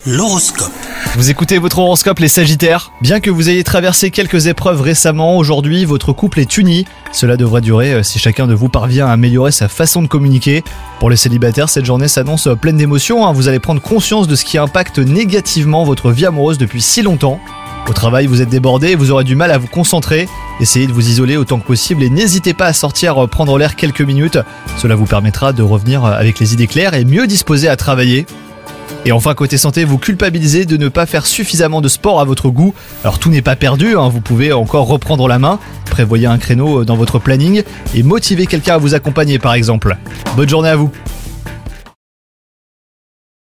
L'horoscope. Vous écoutez votre horoscope les Sagittaires. Bien que vous ayez traversé quelques épreuves récemment, aujourd'hui votre couple est uni. Cela devrait durer si chacun de vous parvient à améliorer sa façon de communiquer. Pour les célibataires, cette journée s'annonce pleine d'émotions. Vous allez prendre conscience de ce qui impacte négativement votre vie amoureuse depuis si longtemps. Au travail, vous êtes débordé et vous aurez du mal à vous concentrer. Essayez de vous isoler autant que possible et n'hésitez pas à sortir prendre l'air quelques minutes. Cela vous permettra de revenir avec les idées claires et mieux disposé à travailler. Et enfin, côté santé, vous culpabilisez de ne pas faire suffisamment de sport à votre goût. Alors tout n'est pas perdu, vous pouvez encore reprendre la main. Prévoyez un créneau dans votre planning et motivez quelqu'un à vous accompagner par exemple. Bonne journée à vous.